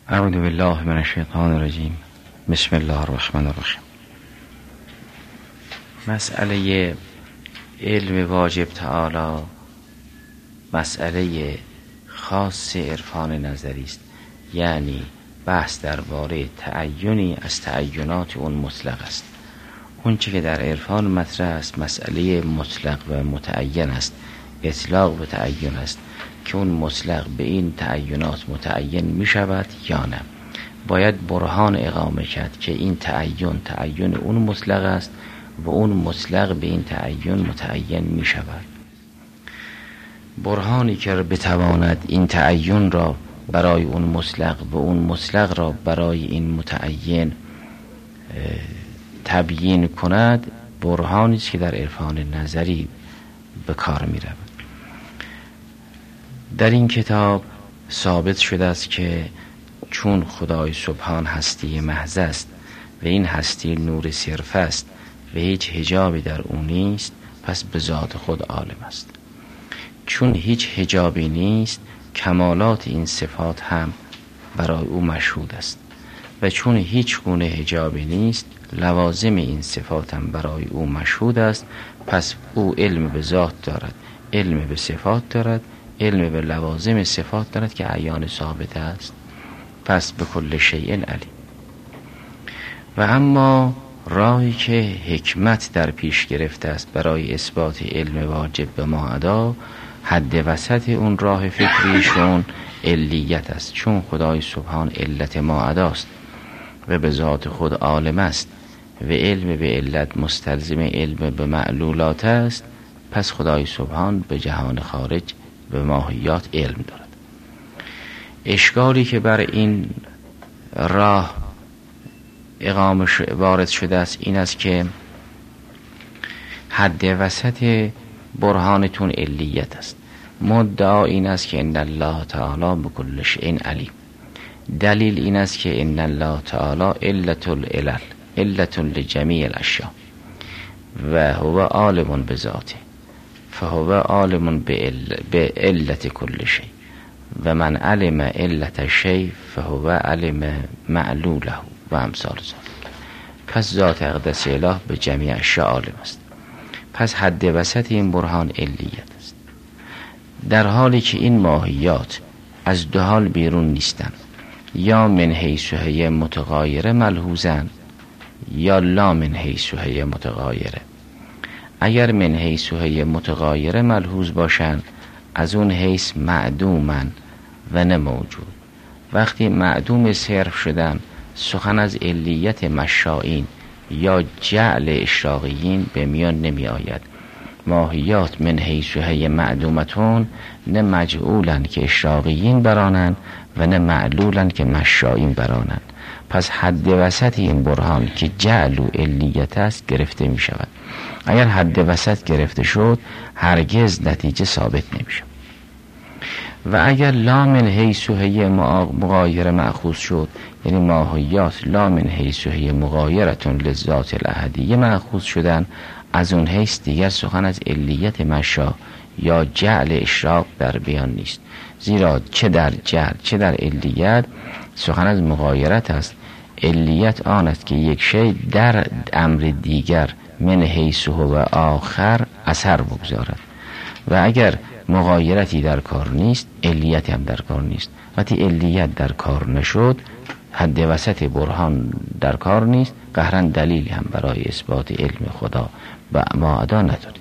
اعوذ بالله من الشیطان الرجیم. بسم الله الرحمن الرحیم. مسئله علم واجب تعالی مسئله خاص عرفان نظری است، یعنی بحث درباره تعینی از تعینات اون مطلق است. اون چه که در عرفان مطرح است مسئله مطلق و متعین است، اطلاق و تعین است که اون مطلق به این تعینات متعین می شود یا نه. باید برهان اقامه کرد که این تعین اون مطلق است و اون مطلق به این تعین متعین می شود. برهانی که بتواند این تعین را برای اون مطلق و اون مطلق را برای این متعین تبیین کند، برهانی است که در عرفان نظری به کار می رود. در این کتاب ثابت شده است که چون خدای سبحان هستی محض است و این هستی نور صرف است و هیچ حجابی در اون نیست، پس به ذات خود عالم است. چون هیچ حجابی نیست، کمالات این صفات هم برای او مشهود است و چون هیچ گونه حجابی نیست، لوازم این صفات هم برای او مشهود است. پس او علم به ذات دارد، علم به صفات دارد، علم به لوازم صفات دارد که عیان ثابت است. پس به کل شیء علیم. و اما راهی که حکمت در پیش گرفته است برای اثبات علم واجب به ما ادا، حد وسط اون راه فکریشون علیت است. چون خدای سبحان علت ما اداست و به ذات خود عالم است و علم به علت مستلزم علم به معلولات است، پس خدای سبحان به جهان خارج به ماهیات علم دارد. اشکالی که بر این راه اقامه وارد شده است این است که حد وسط برهانتون علیت است. مدعا این است که ان الله تعالی بكل شیء علیم. دلیل این است که ان الله تعالی علت العلل، علت لجمیع الاشیاء و هو عالم بذاته، فهو عالم به علت کل شیء و من علم علت شیء فهو علم معلوله و امثال ذلک. پس ذات اقدس اله به جمیع اشیاء عالم است. پس حد وسط این برهان علیت است، در حالی که این ماهیات از دو حال بیرون نیستند، یا من حیث هی متغایره ملحوظن یا لا من حیث هی متغایره. اگر من حیث هی متغایره ملحوظ باشند، از اون حیث معدومن و نه موجود. وقتی معدوم صرف شدن، سخن از علیت مشائین یا جعل اشراقیین به میان نمی آید. ماهیات من حیث هی معدومتون، نه مجعولن که اشراقیین برانند و نه معلولن که مشائین برانند. پس حد وسط این برهان که جعل و علیت است گرفته می شود. اگر حد وسط گرفته شد، هرگز نتیجه ثابت نمی شود. و اگر لا من حیث هی مغایر مأخوذ شد، یعنی ماهیات لا من حیث هی مغایرتون لذات الاحدیه مأخوذ شدن، از اون حیث دیگر سخن از علیت مشا یا جعل اشراق در بیان نیست. زیرا چه در جعل چه در علیت سخن از مغایرت است. علیت آن است که یک شی در امر دیگر من حیث و آخر اثر بگذارد و اگر مغایرتی در کار نیست، علیت هم در کار نیست. وقتی علیت در کار نشد، حد وسط برهان در کار نیست، قهرا دلیلی هم برای اثبات علم خدا و ما ادا ندارید.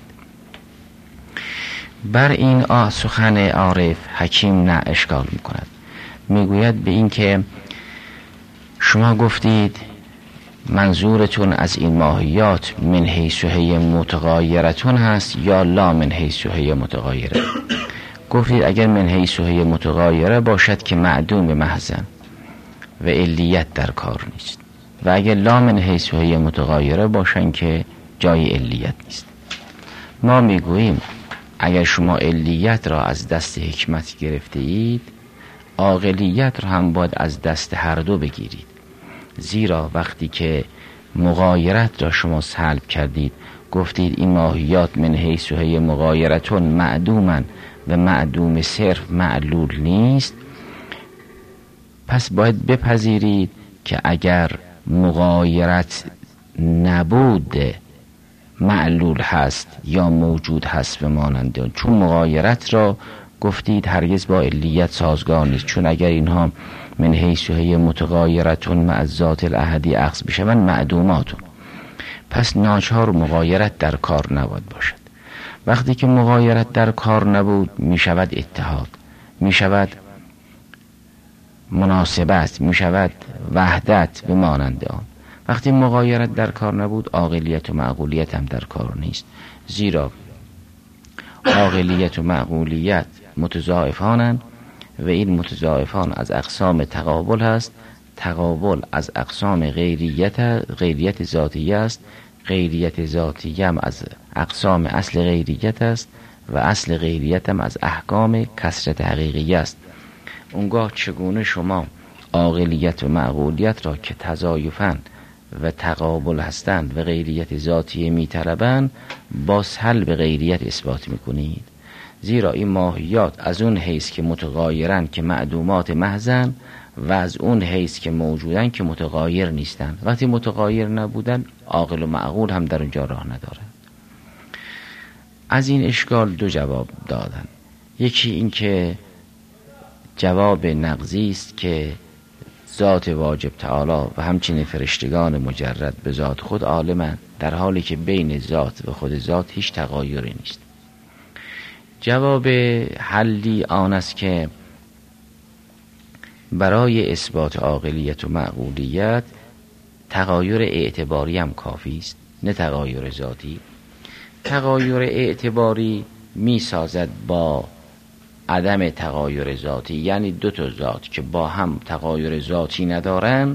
بر این سخن عارف حکیم نه اشکال میکند. میگوید به این که شما گفتید منظورتون از این ماهیات من حیث هی متغایرتون هست یا لا من حیث هی متغایره. گفتید اگر من حیث هی متغایره باشد که معدوم محضن و علیت در کار نیست، و اگر لا من حیث هی متغایره باشن که جای علیت نیست. ما میگوییم اگر شما علیت را از دست حکمت گرفته اید، عاقلیت را هم باید از دست هر دو بگیرید. زیرا وقتی که مغایرت را شما سلب کردید، گفتید این ماهیات من حیث هی مغایرتون معدومن و معدوم صرف معلول نیست، پس باید بپذیرید که اگر مغایرت نبود معلول هست یا موجود هست به مانند، چون مغایرت را گفتید هرگز با علیت سازگار نیست، چون اگر اینها من حیث هی متغایرتون مع ذات الاحدی اخذ بشون معدوماتون، پس ناچار مغایرت در کار نباید باشد. وقتی که مغایرت در کار نبود می شود اتحاد، می شود مناسبت، می شود وحدت به مانند آن. وقتی مغایرت در کار نبود عاقلیت و معقولیت هم در کار نیست، زیرا عاقلیت و معقولیت متضاعفانند و این متضاعفان از اقسام تقابل هست. تقابل از اقسام غیریت ذاتیه است، غیریت ذاتیه هم از اقسام اصل غیریت است و اصل غیریت هم از احکام کثرت حقیقی است. اونگاه چگونه شما عاقلیت و معقولیت را که تضاعفاً و تقابل هستند و غیریت ذاتیه میطلبند با سلب غیریت اثبات میکنید؟ زیرا این ماهیات از اون حیث که متغایرن که معدومات محضن و از اون حیث که موجودن که متغایر نیستن. وقتی متغایر نبودن عاقل و معقول هم در اونجا راه ندارن. از این اشکال دو جواب دادن. یکی این که جواب نقضی است که ذات واجب تعالی و همچنین فرشتگان مجرد به ذات خود عالمند، در حالی که بین ذات و خود ذات هیچ تغایری نیست. جواب حلی آن است که برای اثبات عاقلیت و معقولیت تغایر اعتباری هم کافی است، نه تغایر ذاتی. تغایر اعتباری می سازد با عدم تغایر ذاتی، یعنی دو تا ذات که با هم تغایر ذاتی ندارن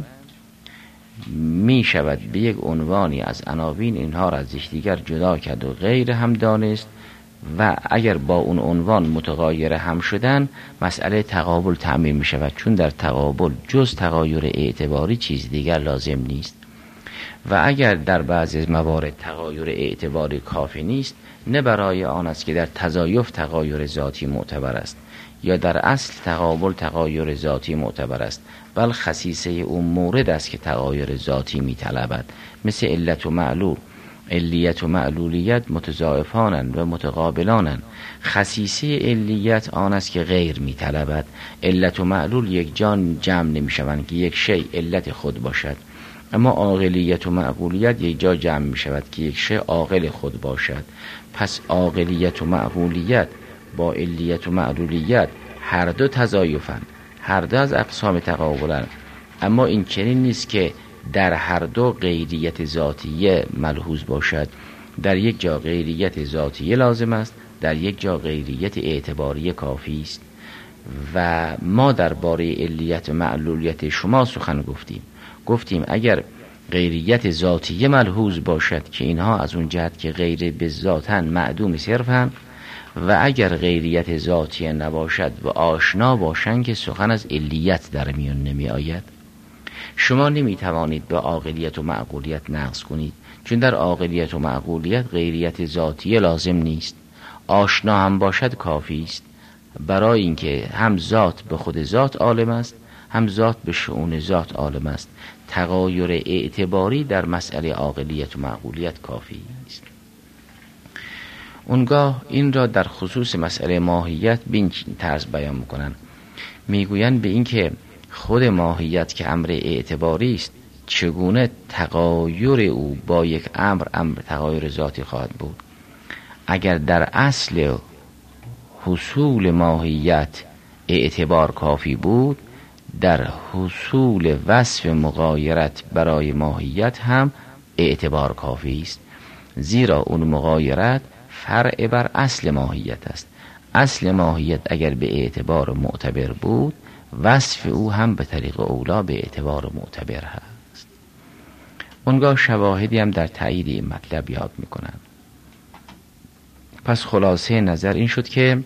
می شود به یک عنوانی از عناوین اینها را از یکدیگر جدا کرد و غیر هم دانست و اگر با اون عنوان متغایر هم شدن مسئله تقابل تعمیم می شود، چون در تقابل جز تغایر اعتباری چیز دیگر لازم نیست. و اگر در بعضی موارد تغایر اعتباری کافی نیست، نه برای آن است که در تضایف تغایر ذاتی معتبر است یا در اصل تقابل تغایر ذاتی معتبر است، بل خصیصه اون مورد است که تغایر ذاتی می طلبد. مثل علت و معلول، علیت و معلولیت متضاعفانند و متقابلانند. خصیصه علیت آن است که غیر می طلبد. علت و معلول یک جان جمع نمی شوند که یک شیء علت خود باشد، اما عاقلیت و معقولیت یک جا جمع می شود که یک شیء عاقل خود باشد. پس عاقلیت و معقولیت با علیت و معلولیت هر دو تضاعفند، هر دو از اقسام تقابلند، اما این چنین نیست که در هر دو غیریت ذاتیه ملحوظ باشد. در یک جا غیریت ذاتیه لازم است، در یک جا غیریت اعتباری کافی است. و ما درباره علیت و معلولیت شما سخن گفتیم اگر غیریت ذاتیه ملحوظ باشد که اینها از اون جهت که غیر به ذاتن معدوم صرفن، و اگر غیریت ذاتیه نباشد و آشنا باشند که سخن از علیت در میون نمی آید. شما نمی توانید به عاقلیت و معقولیت نقض کنید، چون در عاقلیت و معقولیت غیریت ذاتیه لازم نیست، آشنا هم باشد کافی است، برای اینکه هم ذات به خود ذات عالم است، هم ذات به شؤون ذات عالم است. تغایر اعتباری در مسئله عاقلیت و معقولیت کافی است. اونگاه این را در خصوص مسئله ماهیت به این طرز بیان میکنن، میگویند به این که خود ماهیت که امر اعتباری است، چگونه تغایر او با یک امر تغایر ذاتی خواهد بود؟ اگر در اصل حصول ماهیت اعتبار کافی بود، در حصول وصف مغایرت برای ماهیت هم اعتبار کافی است، زیرا اون مغایرت فرع بر اصل ماهیت است. اصل ماهیت اگر به اعتبار معتبر بود، وصف او هم به طریق اولا به اعتبار معتبر هست. اونگاه شواهدی هم در تایید این مطلب یاد میکنن. پس خلاصه نظر این شد که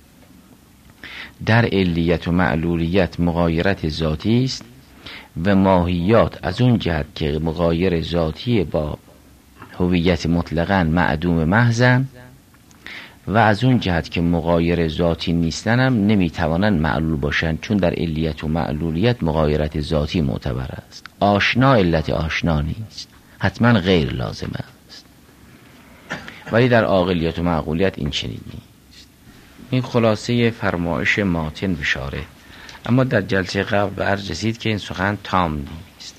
در علیت و معلولیت مغایرت ذاتی است و ماهیات از اون جهت که مغایر ذاتی با هویت مطلقاً معدوم محضن، و از اون جهت که مغایر ذاتی نیستن هم نمیتوانند معلول باشند، چون در علیت و معلولیت مغایرت ذاتی معتبر است. آشنا علت آشنا نیست، حتما غیر لازم است. ولی در عاقلیت و معقولیت این چنین نیست. این خلاصه فرمایش ماتن بشاره. اما در جلسه قبل به عرض رسید که این سخن تام نیست.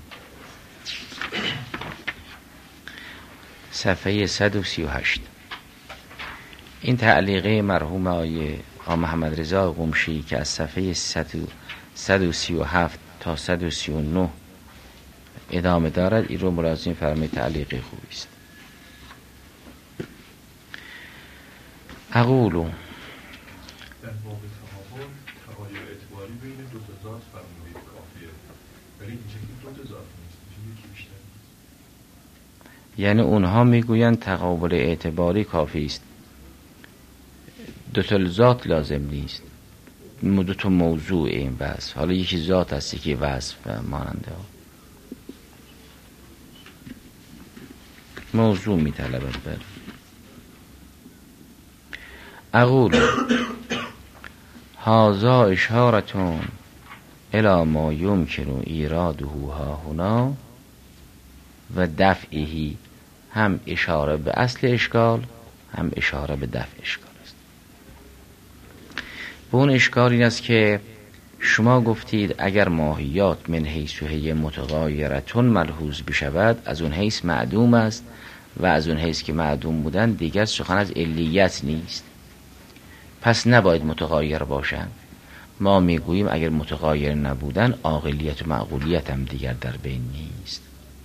صفحه 138 این تعلیقه مرحوم آقای محمد رضا قمشی که از صفحه 137 تا 139 ادامه دارد، این رو ملاحظه فرمایید. تعلیقه خوبی است. اقول در باب تقابل تغایر اعتباری بین دو تا ذات فرمودید کافیه، ولی اینجا که دو تا ذات نیست، اینجا یکی بیشتر نیست. یعنی اونها میگویند تقابل اعتباری کافی است، دو تا ذات لازم نیست، دو تا موضوع این بس. حالا یکی ذات هست یکی وصف ماننده ها. موضوع میطلبد. بر اقول هذا اشارتون الی ما یمکن ایراده ها هنا و دفعهی، هم اشاره به اصل اشکال هم اشاره به دفع اشکال است. به اون اشکال این است که شما گفتید اگر ماهیات من حیث و هی متغایرتون ملحوظ بشود، از اون حیث معدوم است و از اون حیث که معدوم بودن دیگر سخن از علیت نیست، پس نباید متغایر باشند. ما میگوییم اگر متغایر نبودن عاقلیت و معقولیت هم دیگر در بین نیست.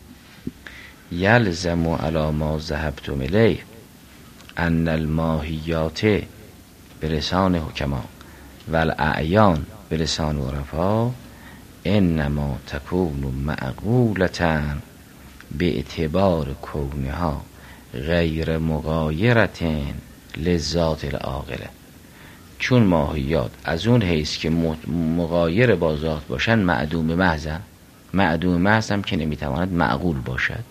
یلزم علی ما ذهبتم الیه ان الماهیات بلسان حکما و الاعیان بلسان عرفا انما تکون معقولة به اعتبار کونها غیر مغایرة لذات العاقله. چون ماهیات از اون حیث که مغایر با ذات باشن معدوم محضن، معدوم محض هم که نمیتواند معقول باشد،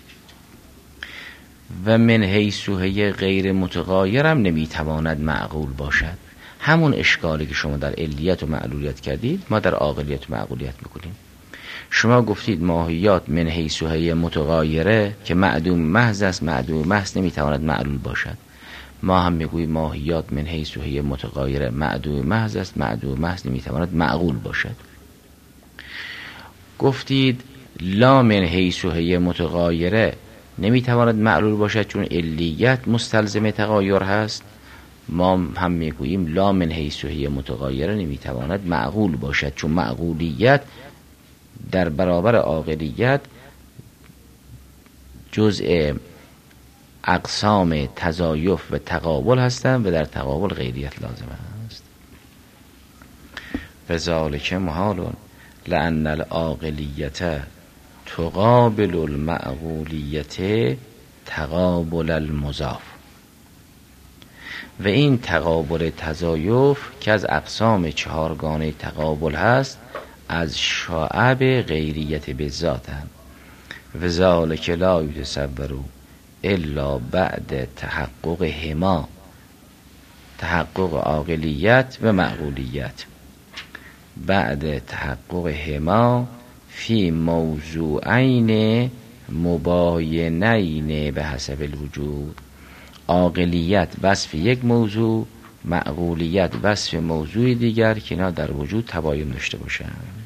و من حیث و هی غیر متغایر هم نمیتواند معقول باشد. همون اشکالی که شما در علیت و معلولیت کردید ما در عاقلیت و معقولیت میکنیم. شما گفتید ماهیات من حیث و هی متغایره که معدوم محض است، معدوم محض نمیتواند معلول باشد. ما هم میگوییم ماهیات من حیث و هی متغایره معدوم محض است، معدوم محض نمیتواند معقول باشد. گفتید لا من حیث و هی متغایره نمیتواند معلول باشد چون علیت مستلزم تغایر هست. ما هم میگوییم لا من حیث و هی متغایره نمیتواند معقول باشد چون معقولیت در برابر عاقلیت جزء اقسام تضایف و تقابل هستند و در تقابل غیریت لازم است. فذلک محال لأن العاقلیت تقابل المعقولیت تقابل المضاف. و این تقابل تضایف که از اقسام چهارگانه تقابل هست از شعب غیریت به ذاتند. و ذلک لا یتصور الا بعد تحقق هما، تحقق عاقلیت و معقولیت، بعد تحقق هما فی موضوعین مباینین به حسب الوجود. عاقلیت وصف یک موضوع، معقولیت وصف موضوع دیگر که اینا در وجود تباین داشته باشند.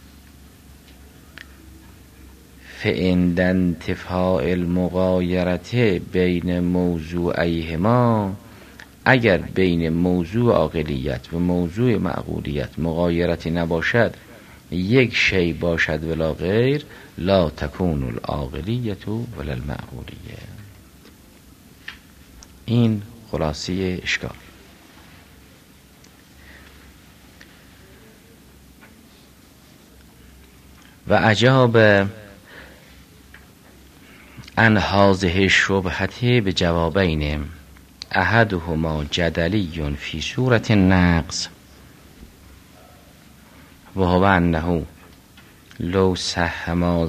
فعند انتفاء المغایرت بین موضوعیهما، اگر بین موضوع عاقلیت و موضوع معقولیت مغایرتی نباشد، یک شی باشد ولا غیر، لا تکون العاقلیت ولا المعقولیه. این خلاصه اشکال. و اجاب ان هذه شبهته به جوابین، احدهما جدلی فی صورت النقص و هو انه لو صح ما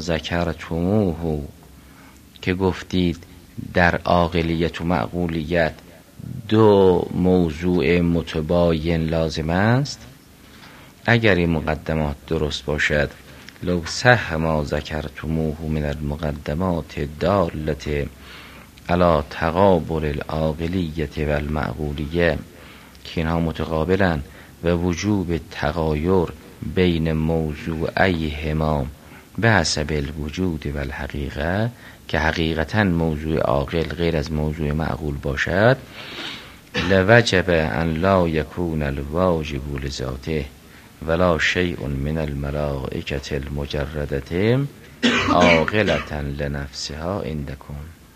ذکرتموه، که گفتید در عاقلیت و معقولیت دو موضوع متباین لازم است. اگر این مقدمات درست باشد، لو صح ما ذکرتموه من المقدمات دالة علی تقابل العاقلیت و المعقولیه، که اینها متقابلن و وجوب تغایر بین موضوعیهما به حسب الوجود و الحقیقه، که حقیقتا موضوع عاقل غیر از موضوع معقول باشد، لوجب ان لا یکون الواجب لذاته ولا شیء من الملائکة المجردة عاقلة لنفسها عندکم.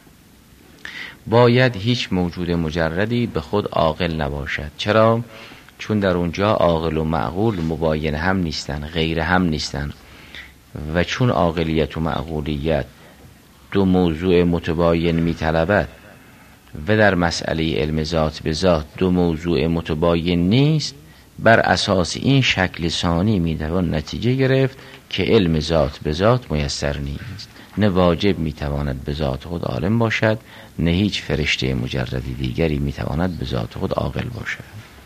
باید هیچ موجود مجردی به خود عاقل نباشد. چرا؟ چون در اونجا عاقل و معقول مباین هم نیستن، غیر هم نیستن، و چون عاقلیت و معقولیت دو موضوع متباین میطلبد و در مسئله علم ذات به ذات دو موضوع متباین نیست، بر اساس این شکل ثانی میتوان نتیجه گرفت که علم ذات به ذات میسر نیست. نه واجب میتواند به ذات خود عالم باشد، نه هیچ فرشته مجردی دیگری میتواند به ذات خود عاقل باشد.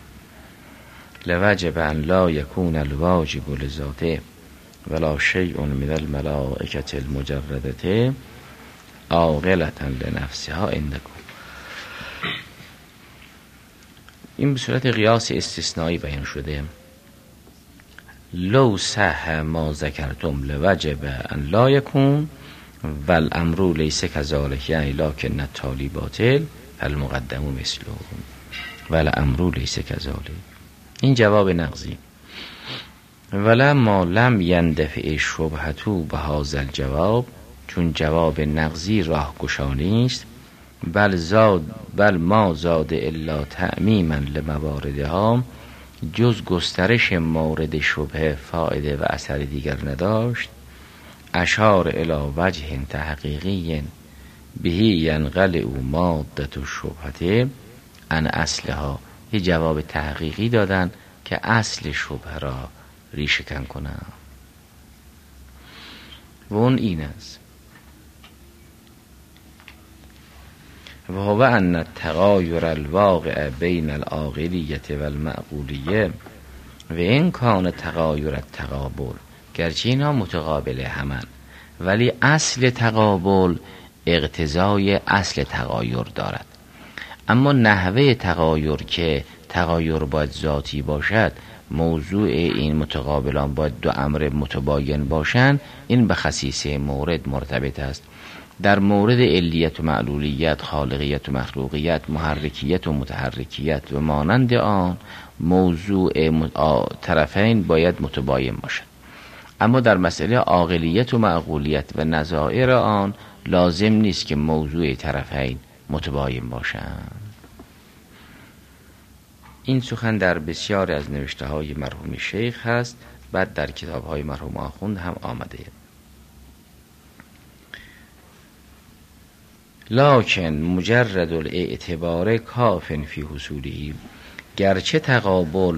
لوجب ان لا یکون الواجب لذاته ولا شیء من الملائکة المجردة عاقلة لنفسها عندکم. این به صورت قیاس استثنایی بیان شده. لو صح ما ذکرتم لوجب ان لا یکون والامر لیس کذالک، یعنی لکن التالی باطل فالمقدم مثله والامر لیس کذالک. این جواب نقضی. ولما لم یندفع شبهتو به هذا الجواب، چون جواب نقضی راهگشایی است، بل ما زاد الا تعمیما لمواردها، جز گسترش مورد شبهه فایده و اثر دیگر نداشت. اشار الی وجه تحقیقی بهی ینقلع مادة الشبهه عن اصلها، یه جواب تحقیقی دادن که اصل شبهه را ریشه‌کن کنم. و اون این است: و هو ان التغایر الواقع بین العاقلیت و المعقولیه و این کان تغایر التقابل، گرچه اینها متقابل همن ولی اصل تقابل اقتضای اصل تغایر دارد. اما نحوه تغایر که تغایر باید ذاتی باشد، موضوع این متقابلان باید دو امر متباین باشند، این به خصیصه مورد مرتبط است. در مورد علیت و معلولیت، خالقیت و مخلوقیت، محرکیت و متحرکیت و مانند آن، موضوع طرفین باید متباین باشد. اما در مسئله عاقلیت و معقولیت و نظائر آن لازم نیست که موضوع طرفین متباین باشند. این سخن در بسیار از نوشته های مرحوم شیخ هست، بعد در کتاب های مرحوم آخوند هم آمده. لکن مجرد الاعتبار کاف فی حصوله، گرچه تقابل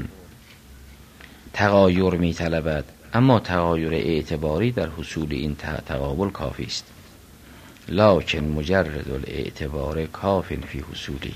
تغایر می طلبد، اما تغایر اعتباری در حصول این تقابل کافی است. لکن مجرد الاعتبار کاف فی حصوله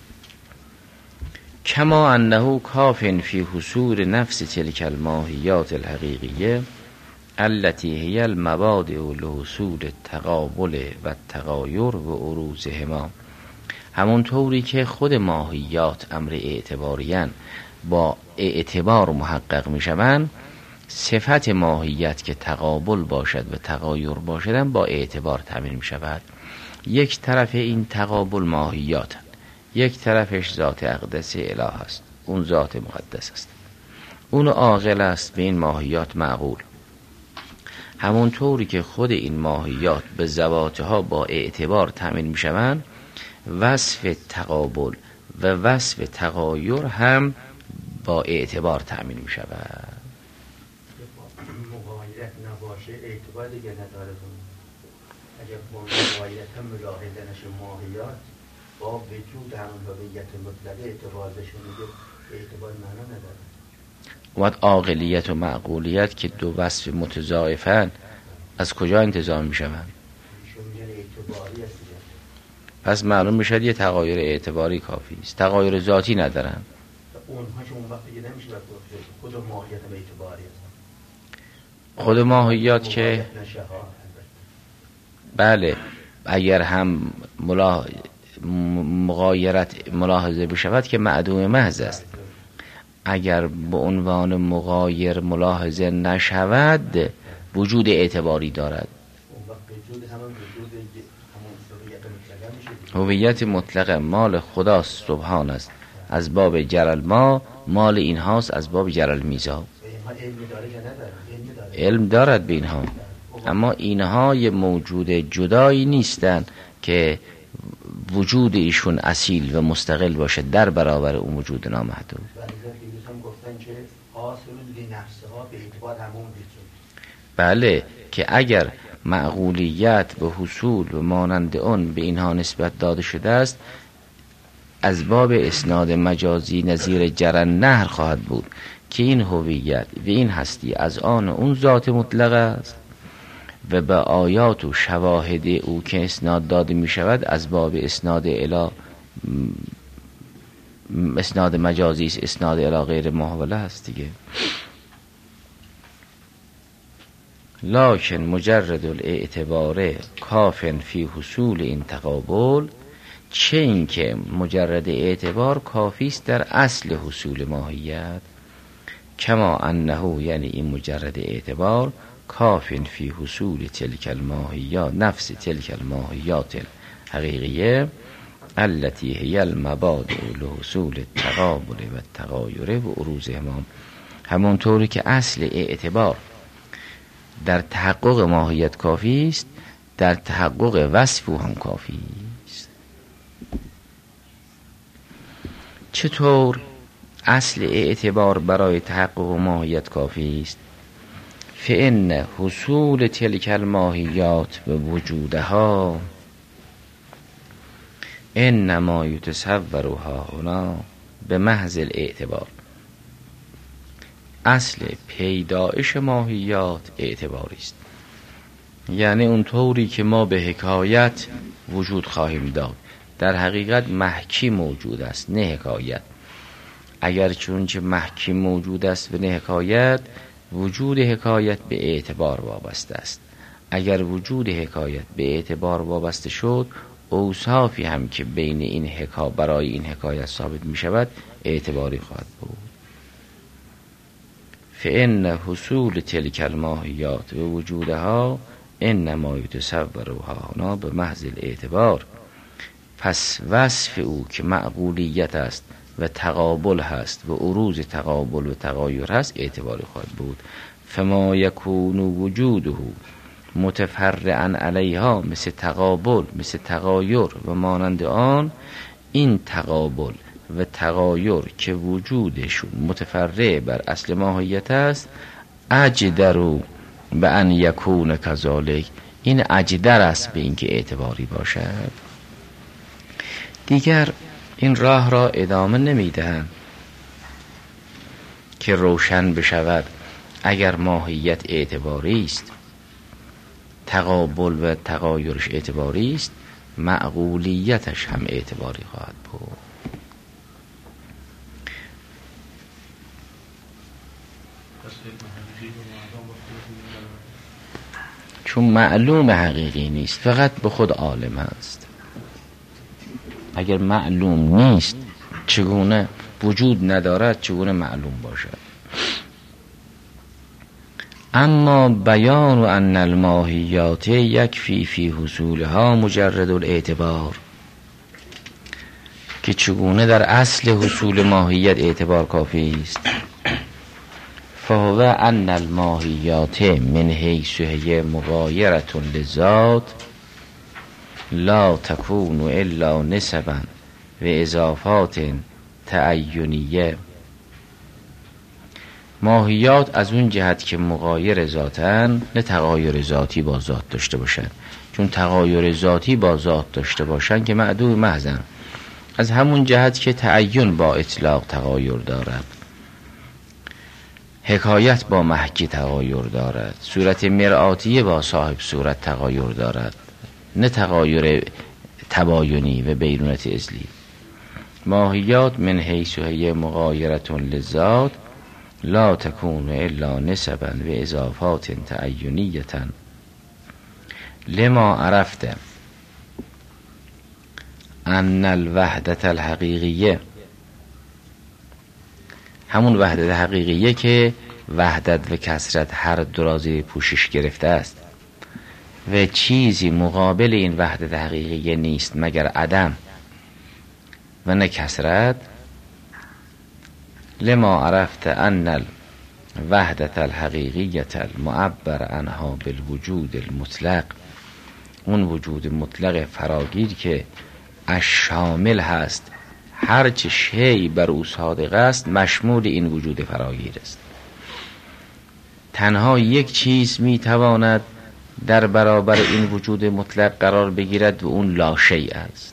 کما انه کاف فی حصول نفس تلک الماهیات الحقیقیه التي هي المبادئ لحصول التقابل و التغایر و عروضهما. همون طوری که خود ماهیات امر اعتباریان با اعتبار محقق می شوند، صفت ماهیت که تقابل باشد و تغایر باشد با اعتبار تعبیر می شود. یک طرف این تقابل ماهیات، یک طرفش ذات اقدس اله است، اون ذات مقدس است، اون عاقل است به این ماهیات معقول. همون طوری که خود این ماهیات به ذواتها با اعتبار تعمین می شوند، وصف تقابل و وصف تغایر هم با اعتبار تعمین می شود. مغایرت نباشه اعتبار دیگه نداره. اگر با مغایرت هم ملاحظه نشه ماهیات با وجود همون هویت مطلقه اعتبار بشه، اعتبار معنا نداره. اومد عاقلیت و معقولیت که دو وصف متضاعفن از کجا انتزاع می شوند؟ پس معلوم میشد یه تغایر اعتباری کافی است، تغایر ذاتی ندارن. اونها که اون وقت دیگه نمیشه خود ماهیت اعتباری است. خود ماهیت که بله اگر هم مغایرت ملاحظه بشود که معدوم محض است. اگر به عنوان مغایر ملاحظه نشود وجود اعتباری دارد. هویت مطلق مال خداست سبحان است، از باب جرل ما مال اینهاست از باب جرل میزا. علم دارد به اینها، اما اینها یه موجود جدایی نیستن که وجود ایشون اصیل و مستقل باشه در برابر اون وجود نامحدود. بله که اگر معقولیت به حصول و مانند اون به اینها نسبت داده شده است، از باب اسناد مجازی نظیر جرن نهر خواهد بود که این هویت و این هستی از آن اون ذات مطلق است و به آیات و شواهد او که اسناد داده می شود از باب اسناد اسناد مجازی است، اسناد الی غیر محوله است دیگه. لکن مجرد الاعتبار کافن فی حصول این تقابل، چه این که مجرد اعتبار کافی است در اصل حصول ماهیت، کما انه یعنی این مجرد اعتبار کافن فی حصول تلک الماهیات نفس تلک الماهیات حقیقیه التي هی المبادئ لحصول التقابل و التغایر و عروض همام. همونطوری که اصل اعتبار در تحقق ماهیت کافی است، در تحقق وصف هم کافی است. چطور اصل اعتبار برای تحقق ماهیت کافی است؟ فإن حصول تلک الماهیات به وجودها انما یتصورها هنا به محض الاعتبار. اصل پیدایش ماهیات اعتباری است، یعنی اون طوری که ما به حکایت وجود خواهیم داد در حقیقت محکی موجود است نه حکایت. اگر چونچه محکی موجود است و نه حکایت، وجود حکایت به اعتبار وابسته است. اگر وجود حکایت به اعتبار وابسته شد، اوصافی هم که بین این برای این حکایت ثابت می شود اعتباری خواهد بود. فإن حصول تلک الماهیات و وجودها انما یتصورها هنا به محض الاعتبار. پس وصف او که معقولیت است و تقابل هست و عروض تقابل و تغایر هست اعتباری خواهد بود. فما یکون وجوده متفرعا علیها مثل تقابل مثل تغایر و مانند آن، این تقابل و تغایر که وجودشون متفرع بر اصل ماهیت است، اجدر به ان یکون کذالک، این اجدر است به اینکه اعتباری باشد. دیگر این راه را ادامه نمیدهند که روشن بشود اگر ماهیت اعتباری است، تقابل و تغایرش اعتباری است، معقولیتش هم اعتباری خواهد بود. چون معلوم حقیقی نیست، فقط به خود عالم است. اگر معلوم نیست چگونه وجود ندارد، چگونه معلوم باشد؟ اما بیان ان الماهیات یکفی فی حصولها مجرد الاعتبار، که چگونه در اصل حصول ماهیت اعتبار کافی است. فهو ان الماهیات من حیث هی مغایرة للذات لا تکون الا نسبا و اضافات تعینیه. ماهیات از اون جهت که مغایر ذاتن، نه تغایر ذاتی با ذات داشته باشن، چون تغایر ذاتی با ذات داشته باشن که معدوم محضن. از همون جهت که تعین با اطلاق تغایر دارد، حکایت با محکی تغایر دارد، صورت مرآتی با صاحب صورت تغایر دارد، نه تغایر تباینی و بیرونت ازلی. ماهیات من حیث هی مغایرة للذات لا تكون الا نسبا و اضافات تعینیة لما عرفت ان الوحدة الحقیقیه، همون وحدت حقیقیه که وحدت و کثرت هر درازی پوشش گرفته است و چیزی مقابل این وحدت حقیقیه نیست مگر عدم و نه کثرت. لما عرفت ان الوحدة الحقیقیه المعبر عنها بالوجود المطلق، اون وجود مطلق فراگیر که الشامل هست هر چه شیء بر او صادق است مشمول این وجود فراگیر است. تنها یک چیز میتواند در برابر این وجود مطلق قرار بگیرد و اون لا شیء است.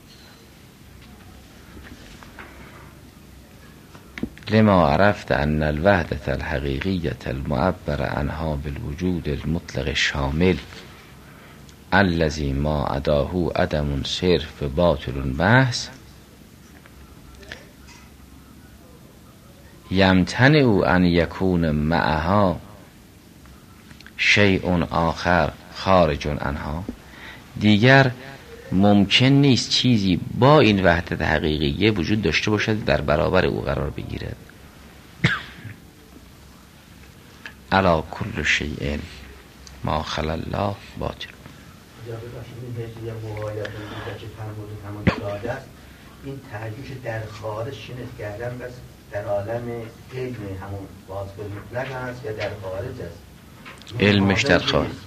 لما عرفت ان الوحدة الحقیقیة المعبر عنها بالوجود المطلق الشامل الذي ما عداه عدم صرف باطل بحث یمتنع ان یکون معها شیء آخر خارج عنها. دیگر ممکن نیست چیزی با این وحدت حقیقیه وجود داشته باشد در برابر او قرار بگیرد. الا کل شیء ما خلا الله باطل. این تعریفش در خارج شنید کردن بس در عالم علم همون واضح مطلق هست یا در خارج است؟ علمش در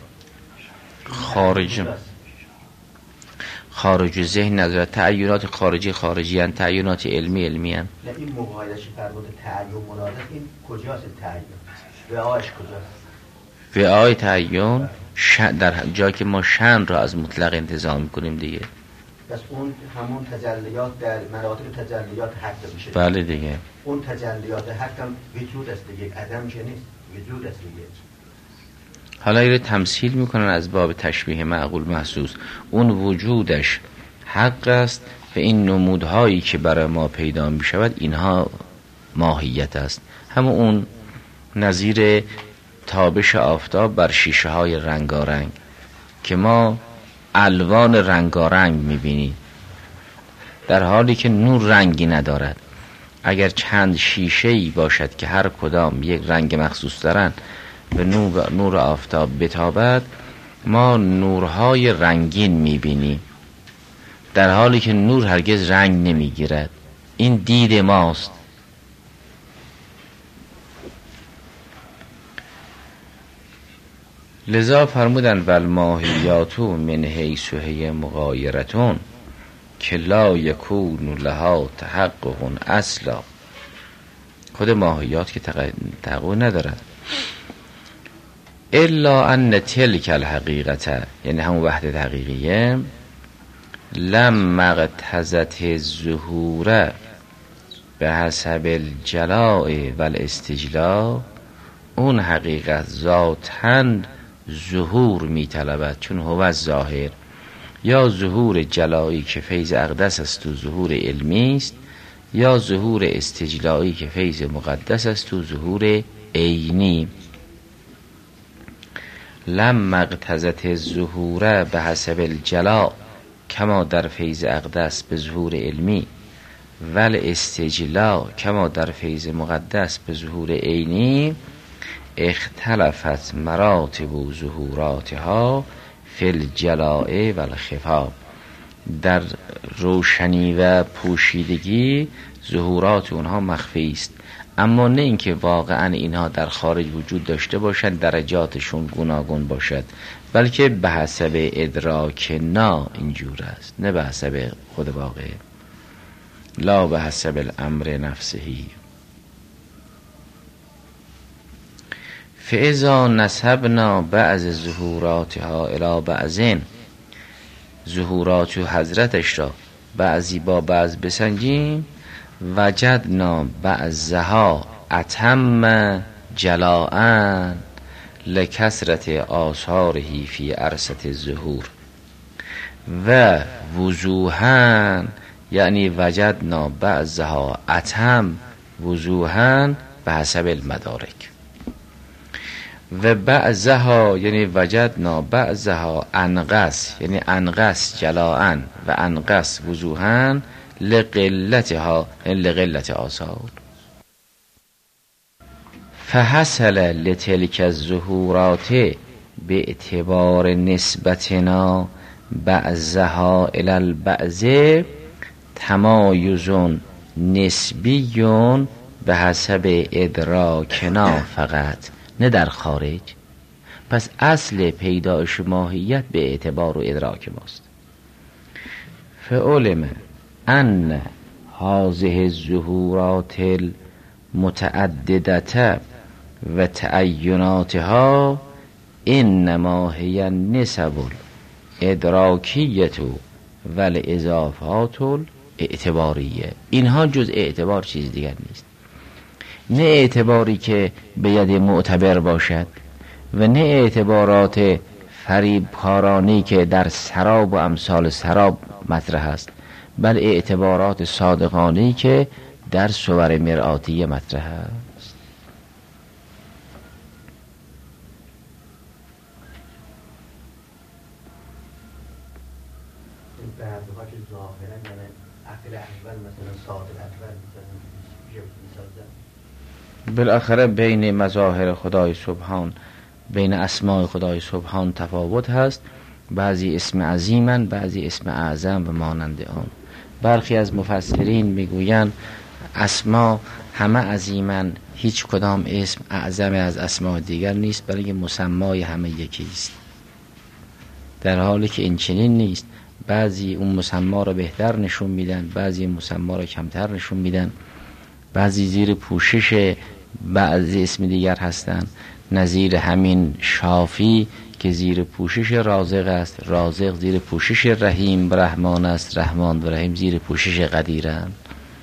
خارج ذهن ندارد. تعینات خارجی هستند، تعینات علمی هستند. نه این مقایسه فرمود تعین مراد این کجاست؟ تعین وعایش کجاست؟ وعای تعین در جایی که ما شأن را از مطلق انتزاع می‌کنیم دیگه. پس اون همون تجلیات در مراتب تجلیات حق میشه. بله دیگه. اون تجلیات حق هم وجود است دیگه، عدم که نیست، وجود است دیگه. حالا اینو تمثیل میکنن از باب تشبیه معقول محسوس. اون وجودش حق است و این نمودهایی که برای ما پیدا میشود اینها ماهیت است. همون اون نظیر تابش آفتاب بر شیشه های رنگارنگ که ما الوان رنگارنگ میبینیم در حالی که نور رنگی ندارد. اگر چند شیشه‌ای باشد که هر کدام یک رنگ مخصوص دارند و نور آفتاب بتابد ما نورهای رنگین میبینیم در حالی که نور هرگز رنگ نمیگیرد. این دید ماست. لذا فرمودن والماهیات من حیث هی مغایرتون که لا یکون لها تحقق اصلا. خود ماهیات که تحقق ندارد الا ان تلک الحقیقت، یعنی همون وحدت حقیقیه، لما اقتضت الظهور به حسب الجلاء و الاستجلاء، اون حقیقت ذاتاً ظهور می طلبد چون هو ظاهر، یا ظهور جلایی که فیض اقدس است و ظهور علمی است، یا ظهور استجلایی که فیض مقدس است و ظهور عینی. لما اقتضت الظهور به حسب الجلا کما در فیض اقدس به ظهور علمی ول استجلا کما در فیض مقدس به ظهور عینی، اختلفت مراتب و ظهوراتها فی الجلاء و الخفا. در روشنی و پوشیدگی ظهورات اونها مخفی است، اما نه اینکه واقعا اینها در خارج وجود داشته باشند درجاتشون گوناگون باشد، بلکه به حسب ادراک نا اینجور است، نه به حسب خود واقع، لا به حسب الامر نفسهی. فاذا نسبنا بعض ظهوراتها الی بعضین، ظهورات و حضرتش را بعضی با بعض بسنجیم، وجدنا بعضها اتم جلاء لکثرت آثاره فی عرصة الظهور. و وضوحاً یعنی وجدنا بعضها اتم وضوحاً به حسب المدارک، و بعضها یعنی وجدنا بعضها انقص یعنی انقص جلاءً و انقص وضوحاً لقلتها لقلت آثار. فحصل لتلك الظهورات به اعتبار نسبتنا بعضها الی البعض تمایز نسبی به حسب ادراکنا فقط، نه در خارج. پس اصل پیدایش ماهیت به اعتبار و ادراک ماست. فعلم ان هذه الظهورات المتعددة و تعیناتها انما هی النسب الادراکیه و الاضافات الاعتباریه. اینها جز اعتبار چیز دیگر نیست، نه اعتباری که به ید معتبر باشد و نه اعتبارات فریبکارانی که در سراب و امثال سراب مطرح است، بل اعتبارات صادقانی که در صور مرآتی مطرح است. این بعضی‌ها که ظاهراً یعنی عقل اول مثلا صادق اول می‌سازن، بالاخره بین مظاهر خدای سبحان، بین اسماء خدای سبحان تفاوت هست. بعضی اسم عظیمن، بعضی اسم اعظم و مانند آن. برخی از مفسرین میگویند اسما همه عظیمن، هیچ کدام اسم اعظم از اسماء دیگر نیست، بلکه مسمای همه یکی است. در حالی که این چنین نیست، بعضی اون مسما رو بهتر نشون میدن، بعضی مسما رو کمتر نشون میدن، بعضی زیر پوشش بعضی اسم دیگر هستند، نظیر همین شافی که زیر پوشش رازق است، رازق زیر پوشش رحیم و رحمان است، رحمان و رحیم زیر پوشش قدیرند.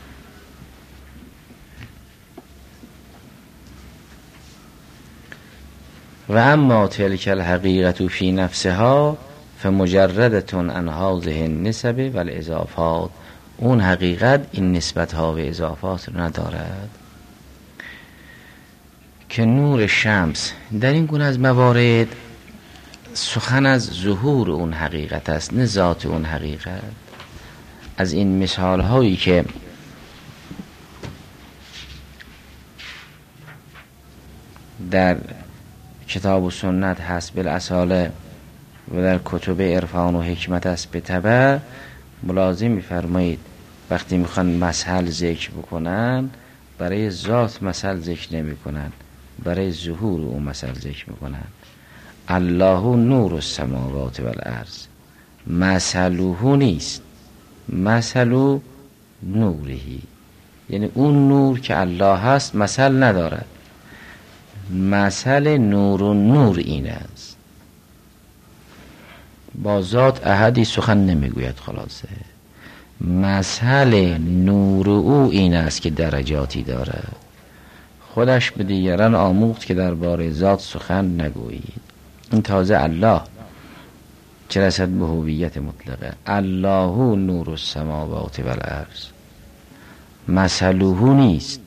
و اما تلک الحقیقت فی نفسها فمجردة عن هذه النسب و الاضافات، اون حقیقت این نسبت ها و اضافات رو ندارد. که نور شمس در این گونه از موارد سخن از ظهور اون حقیقت است، نه ذات اون حقیقت. از این مثال هایی که در کتاب و سنت هست بالاصاله و در کتب عرفان و حکمت است به تبع، ملازم می‌فرمایید وقتی میخوان مثل ذکر بکنن برای ذات مثل ذکر نمی کنن، برای ظهور او مثل ذکر میکنن. الله نور السماوات والارض، مثله نیست، مثل نورهی، یعنی اون نور که الله هست مثل ندارد، مثل نور و نور این است. با ذات احدی سخن نمیگوید. خلاصه مثل نور او این است که درجاتی دارد. خودش به دیگران آموخت که درباره ذات سخن نگویید. این تازه الله چه رسد به هویت مطلقه. الله نور السماوات والارض، مثله نیست،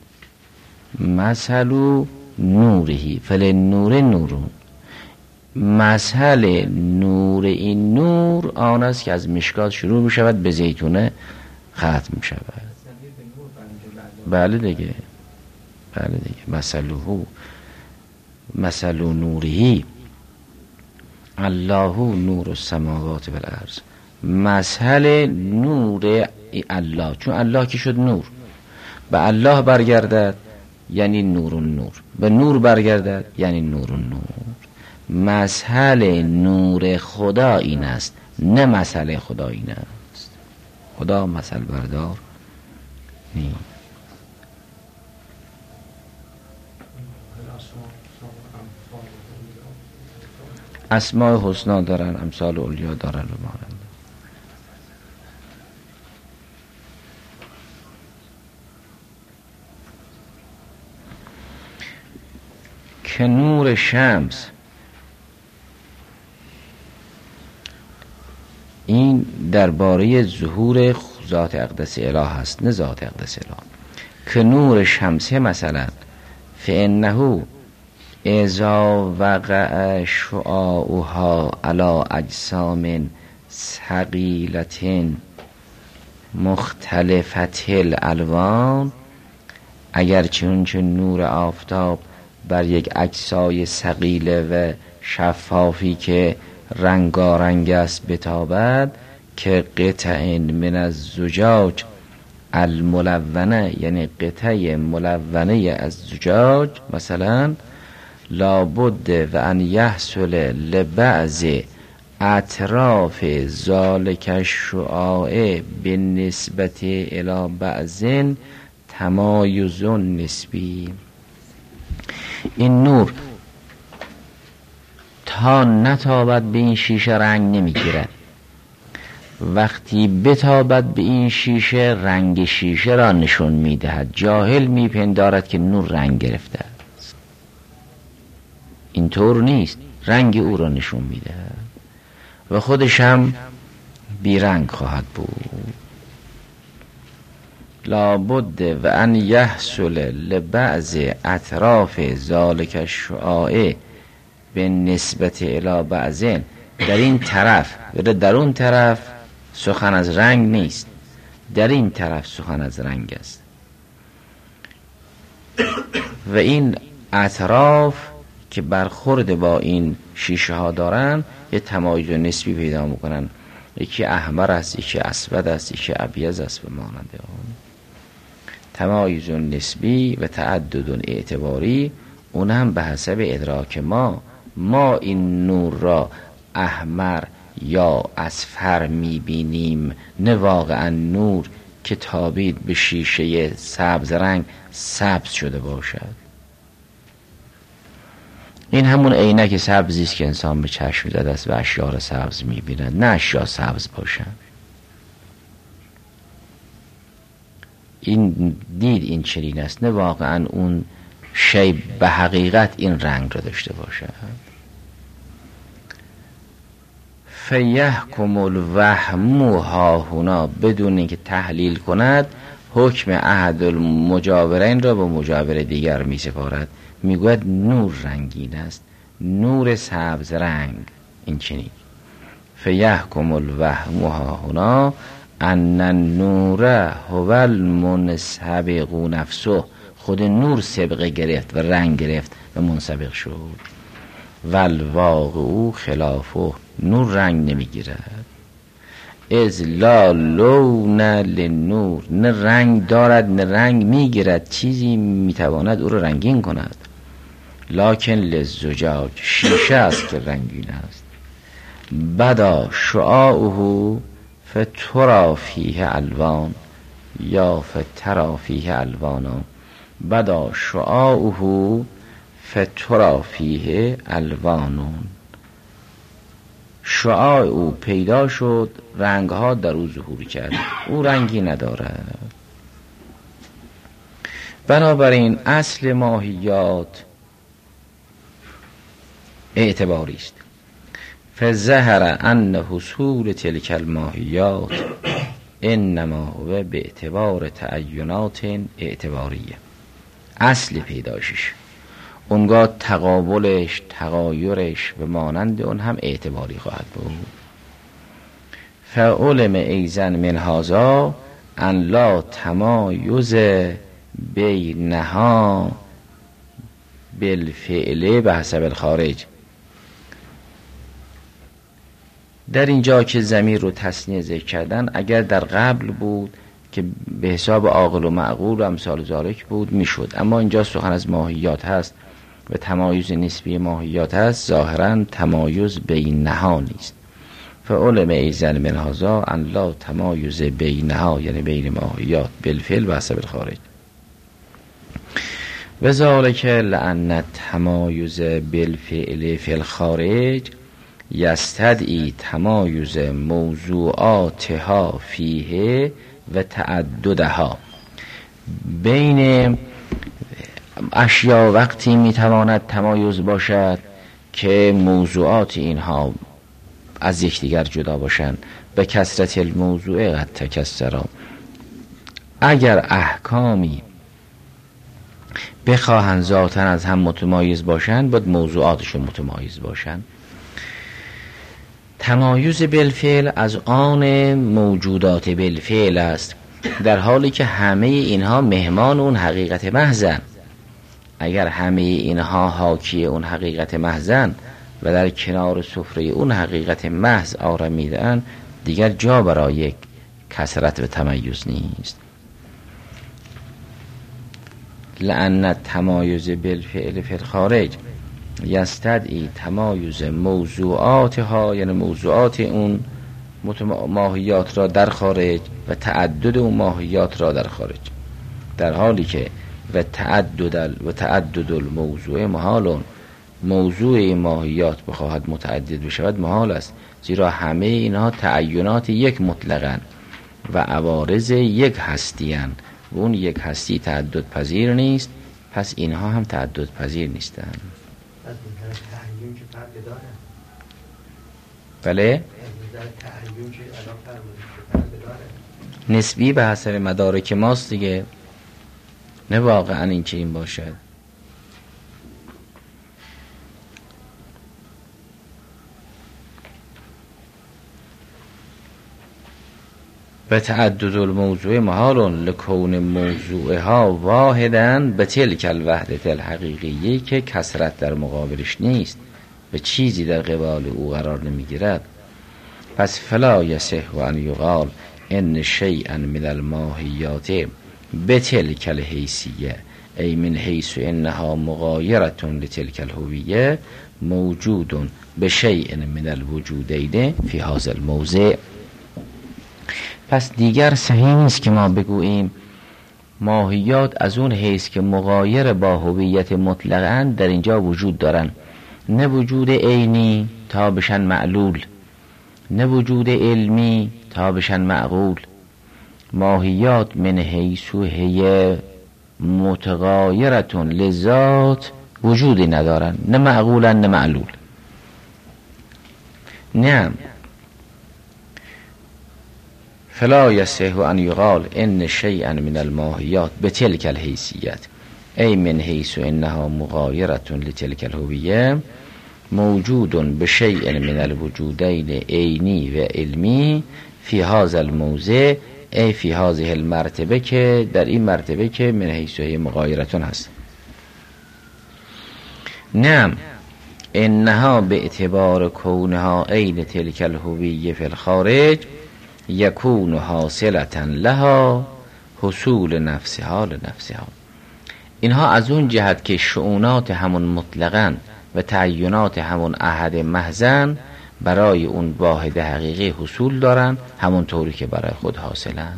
مثل نورهی فللنور نورون. مثل نور این نور آن است که از مشکات شروع می شود به زیتونه ختم می شود. بله دیگه، بله دیگه. مثل نورهی الله نور السماوات والارض، مثل نور الله، چون الله که شد نور، به الله برگردد یعنی نور نور، به نور برگردد یعنی نور نور. مثل نور خدا این است، نه مثل خدا این است. خدا مثل بردار نیست. اسماء حسنا دارن، امثال اولیا دارن و مانند. که نور شمس این درباره ظهور ذات اقدس اله هست، نه ذات اقدس اله. که نور شمسه مثلا فانه اذا وقع شعاعها علی اجسام ثقیلة مختلفة الالوان، اگر چون نور آفتاب بر یک اجسای ثقیله و شفافی که رنگارنگ است بتابد، که قطع من الزجاج الملونه، یعنی قطعه ملونه از زجاج مثلا، لابد و ان یحصل لبعض اطراف ذالک الشعاع بالنسبت الی بعض تمایز نسبی. این نور تا نتابد به این شیشه رنگ نمیگیرد، وقتی بتابد به این شیشه رنگ شیشه را نشون میدهد. جاهل میپندارد که نور رنگ گرفته است، اینطور نیست، رنگ او را نشون میدهد و خودش هم بیرنگ خواهد بود. لابد و ان یحصل لبعض اطراف ذالک الشعاع به نسبت الی بعضین. در این طرف و در اون طرف سخن از رنگ نیست، در این طرف سخن از رنگ است. و این اطراف که برخورد با این شیشه ها دارن یه تمایز نسبی پیدا میکنن، یکی احمر است، یکی اسود است، یکی ابیض است به مانند اون. تمایز نسبی و تعدد اعتباری، اون هم به حسب ادراک ما این نور را احمر یا اصفر میبینیم، نه واقعا نور که تابید به شیشه سبز رنگ سبز شده باشد. این همون عینک سبزی است که انسان به چشم زده است و اشیاء را سبز میبیند، نه اشیاء سبز باشند. این دید این چنین است، نه واقعا اون شی به حقیقت این رنگ را داشته باشد. فیحکم الوهم هاهنا، بدون اینکه تحلیل کند حکم احد المجاورین را به مجاور دیگر می سپارد، می گوید نور رنگین است، نور سبز رنگ. این چنین فیحکم الوهم هاهنا ان النور هو المنسبق نفسه، خود نور سبقه گرفت و رنگ گرفت و منسبق شد. والواقع خلافه، نور رنگ نمیگیرد. از لا لون للنور، نه رنگ دارد نه رنگ میگیرد، چیزی میتواند او را رنگین کند. لکن للزجاج، شیشه است که رنگین است. بدا شعاعه فترا فیه الوان یا فترا فیه الوانا، بدا شعاعه فترا فیه الوانون، شعاع او پیدا شد، رنگ ها در او ظهور کرد، او رنگی ندارد. بنابراین اصل ماهیات اعتباری است. فظهر ان حصول تلک الماهیات انما هو به اعتبار تعینات اعتباریه. اصل پیداشش، اونگاه تقابلش، تغایرش و مانند اون هم اعتباری خواهد بود. فعلم ایزن من هذا ان لا تمایز بینها بالفعل بحسب الخارج. در اینجا که ضمیر رو تثنیه ذکر کردن، اگر در قبل بود که به حساب عاقل و معقول و امثال ذالک بود میشد، اما اینجا سخن از ماهیات هست و تمایز نسبی ماهیات هست، ظاهرا تمایز بینها نیست. فعلم ایزن من هذا ان لا تمایز بینها، یعنی بین ماهیات بالفعل و حسب الخارج. و ذالک لان تمایز بالفعل فی الخارج یستدعی تمایز موضوعاتها فیه و تعددها. بین اشیا وقتی میتواند تمایز باشد که موضوعات اینها از یکدیگر جدا باشن. به کثرت الموضوع قد تکثرا، اگر احکامی بخواهن ذاتاً از هم متمایز باشن باید موضوعاتشون متمایز باشن. تمایز بالفعل از آن موجودات بالفعل است، در حالی که همه اینها مهمان اون حقیقت محضن. اگر همه اینها حاکی اون حقیقت محضن و در کنار سفره اون حقیقت محض آرمیدن، دیگر جا برای یک کثرت و تمایز نیست. لأن تمایز بالفعل فی الخارج یستدعی تمایز موضوعاتها، یعنی موضوعات اون ماهیات را در خارج و تعدد اون ماهیات را در خارج، در حالی که و تعدد الموضوع محالون، موضوع ماهیات بخواهد متعدد بشود محال است، زیرا همه اینها تعینات یک مطلقاً و عوارض یک هستی اند و اون یک هستی تعدد پذیر نیست، پس اینها هم تعدد پذیر نیستند. از نظر تعین چه فرق داره؟ بله؟ از نظر تعین چه الان فرمودید چه فرق داره؟ نسبی به حسب مدارک ماست دیگه، نه واقعا این چه این باشد. و تعدد الموضوع محال لکون موضوعها واحدن به تلک الوحدت الحقیقیه، که کثرت در مقابلش نیست و چیزی در قبال او قرار نمیگیرد. پس فلا یصح ان یقال ان شیئا من الماهیات به تلک الحیثیه ای من حیث انها مغایره لتلک الهویه موجود به شیء من الوجودین فی هذا الموضع. پس دیگر صحیح نیست که ما بگوییم ماهیات از اون حیث که مغایر با هویت مطلقاً در اینجا وجود دارن، نه وجود عینی تا بشن معلول، نه وجود علمی تا بشن معقول. ماهیات من حیث هی متغایرتون لذات وجودی ندارن، نه معقولن نه معلول. نه فلا یصح ان یقال ان شیئا من الماهیات به تلک الحیثیت ای من حیث انها مغایره لتلک الهویه موجود به شیء من الوجودین عینی و علمی فی هذا الموضع ای فی هذه المرتبه، که در این مرتبه که من حیث مغایرتون هست. نعم انها به اعتبار کونها عین تلک الهویه فی الخارج یکون حاصلتا لها حصول نفسها لنفسها. اینها از اون جهت که شؤونات همون مطلقاً و تعینات همون احد محضن برای اون واحد حقیقی حصول دارن، همون طوری که برای خود حاصلن،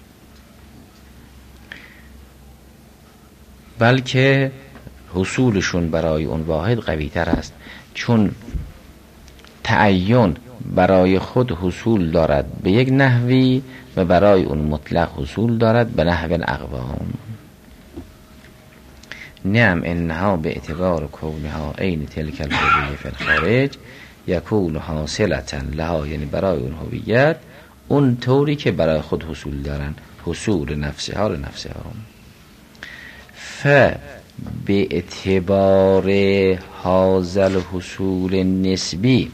بلکه حصولشون برای اون واحد قوی تر است، چون تعین برای خود حصول دارد به یک نحوی و برای اون مطلق حصول دارد به نحو اقوام. نعم انها به اعتبار کونها عین تلک الهویه فی الخارج یکون حاصلتا لها، یعنی برای اون هویت اون طوری که برای خود حصول دارن، حصول نفسها لنفسها. به اعتبار حاصل حصول نسبی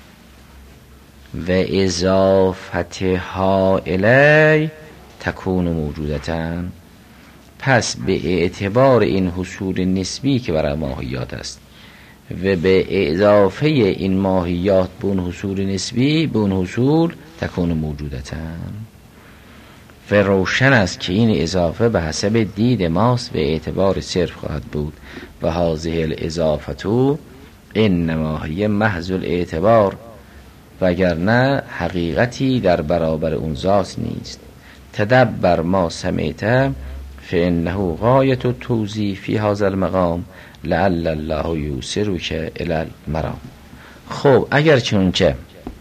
و اضافتها الی تکون موجودتن. پس به اعتبار این حصول نسبی که برای ماهیات است و به اضافه این ماهیات به اون حصول نسبی، به اون حصول تکون موجودتن. و روشن است که این اضافه به حسب دید ماست به اعتبار صرف خواهد بود و هذه الاضافتو انما هی محض الاعتبار، وگرنه حقیقتی در برابر اون ذات نیست. تدبر ما سمعت فانه غایت التوضیح فی هذا المقام لعل الله یوصلک الی المرام. خب اگر چنانچه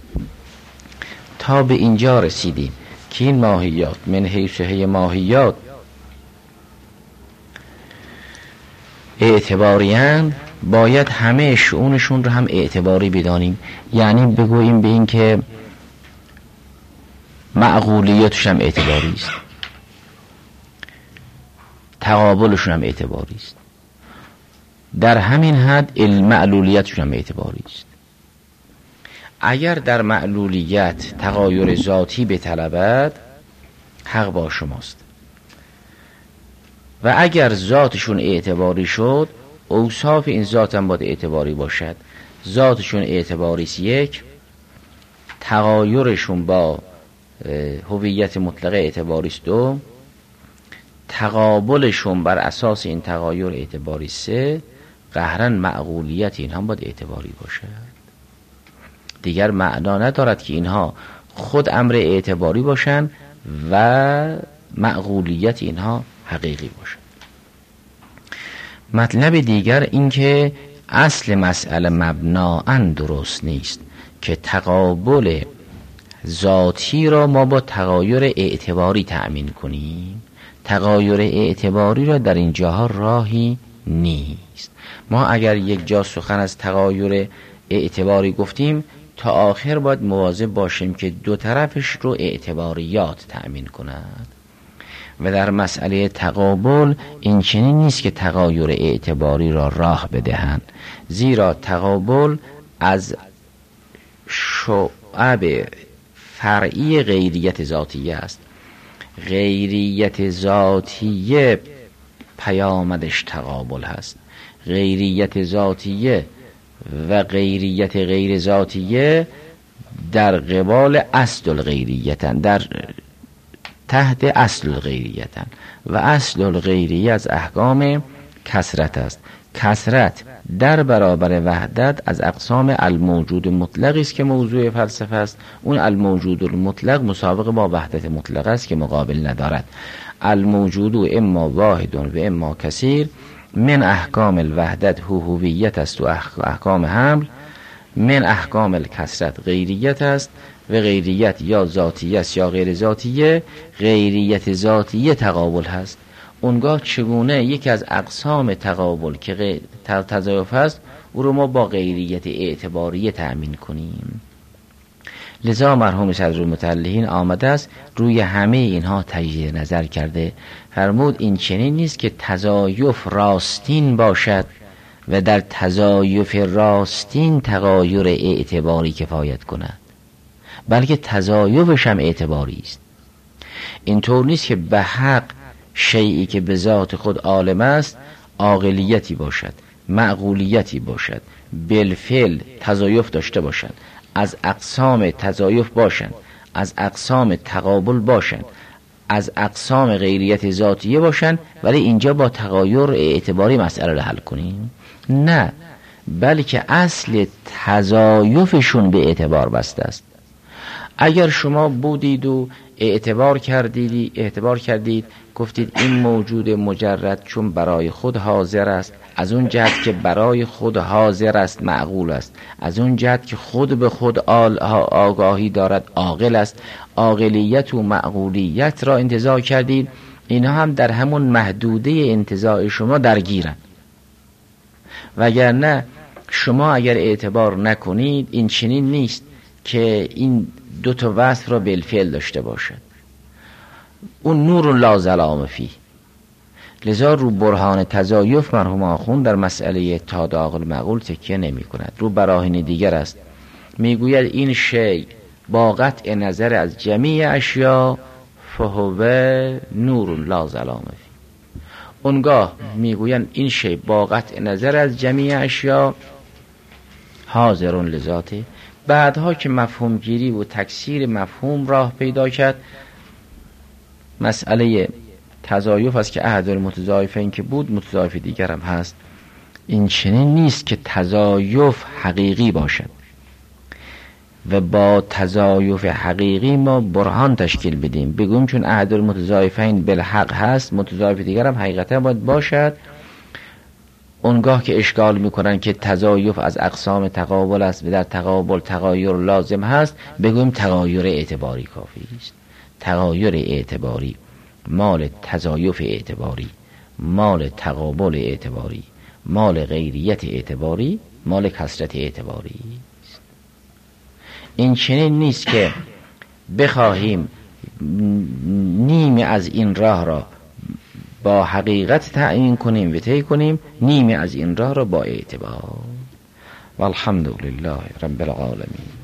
تا به اینجا رسیدیم که این ماهیات من حیث هی ماهیات اعتباریان، باید همه شؤونشون رو هم اعتباری بدانیم. یعنی بگوییم به این که معقولیتش هم اعتباری است، تقابلشون هم اعتباری است، در همین حد معلولیتشون هم اعتباری است. اگر در معلولیت تغایر ذاتی بطلبد حق با شماست، و اگر ذاتشون اعتباری شد اوصاف این ذات هم باید اعتباری باشد. ذاتشون اعتباری است، یک، تغایرشون با هویت مطلقه اعتباری است، دو، تقابلشون بر اساس این تغایر اعتباری است، سه، قهرن معقولیت این هم باید اعتباری باشد. دیگر معنا ندارد که اینها خود امر اعتباری باشند و معقولیت اینها حقیقی باشد. مطلب دیگر این که اصل مسئله مبناً درست نیست که تقابل ذاتی را ما با تغایر اعتباری تأمین کنیم. تغایر اعتباری را در این جاها راهی نیست. ما اگر یک جا سخن از تغایر اعتباری گفتیم تا آخر باید مواظب باشیم که دو طرفش رو اعتباریات تأمین کند. و در مسئله تقابل این چنین نیست که تغایر اعتباری را راه بدهند، زیرا تقابل از شعب فرعی غیریت ذاتیه است. غیریت ذاتیه پیامدش تقابل هست. غیریت ذاتیه و غیریت غیر ذاتیه در قبال اصل الغیریتن، در تحت اصل الغیریتن، و اصل الغیریه از احکام کثرت است. کثرت در برابر وحدت از اقسام الموجود مطلقی است که موضوع فلسفه است. اون الموجود المطلق مسابقه با وحدت مطلق است که مقابل ندارد. الموجود اما واحد و اما کثیر، من احکام الوحدت هویت است و احکام حمل، من احکام الکثرت غیریت است و غیریت یا ذاتیه است یا غیر ذاتیه. غیریت ذاتیه تقابل هست. اونگاه چگونه یکی از اقسام تقابل که تضایف است او رو ما با غیریت اعتباریه تأمین کنیم؟ لذا مرحوم صدرالمتعلقین آمده است روی همه اینها تجدید نظر کرده، فرمود این چنین نیست که تضایف راستین باشد و در تضایف راستین تغایر اعتباری کفایت کند، بلکه تضایفش هم اعتباری است. اینطور نیست که به حق شیئی که به ذات خود عالم است عاقلیتی باشد، معقولیتی باشد، بالفعل تضایف داشته باشد، از اقسام تضایف باشند، از اقسام تقابل باشند، از اقسام غیریت ذاتیه باشند، ولی اینجا با تغایر اعتباری مسئله رو حل کنیم؟ نه، بلکه اصل تضایفشون به اعتبار بسته است. اگر شما بودید و اعتبار کردید گفتید این موجود مجرد چون برای خود حاضر است، از اون جهت که برای خود حاضر است معقول است، از اون جهت که خود به خود آگاهی دارد عاقل است، عاقلیت و معقولیت را انتزاع کردید، اینا هم در همون محدوده انتزاع شما درگیرند. وگرنه شما اگر اعتبار نکنید این چنین نیست که این دو تا وصف را بالفعل داشته باشد. اون نور لا ظلام فیه. لذا رو برهان تضایف مرحوم آخوند در مسئله اتحاد عاقل معقول تکیه نمی کند، رو براهین دیگر است. میگوید این شی با قطع نظر از جمیع اشیا فهو نور لا ظلام فیه. اونگاه میگوین این شی با قطع نظر از جمیع اشیا حاضرون لذاته. بعدها که مفهوم گیری و تکثیر مفهوم راه پیدا کرد، مسئله تضایف است که احد المتضایفین که بود متضایف دیگر هم هست. این چنین نیست که تضایف حقیقی باشد و با تضایف حقیقی ما برهان تشکیل بدیم، بگویم چون احد المتضایفین بالحق هست متضایف دیگر هم حقیقتا باید باشد. اونگاه که اشکال میکنن که تضایف از اقسام تقابل است و در تقابل تغایر لازم هست، بگویم تغایر اعتباری کافی است. تغایر اعتباری مال تضایف اعتباری، مال تقابل اعتباری، مال غیریت اعتباری مال کثرت اعتباری است. این چنین نیست که بخواهیم نیمی از این راه را با حقیقت تعیین کنیم و طی کنیم، نیمی از این راه را با اعتبار. والحمد لله رب العالمین.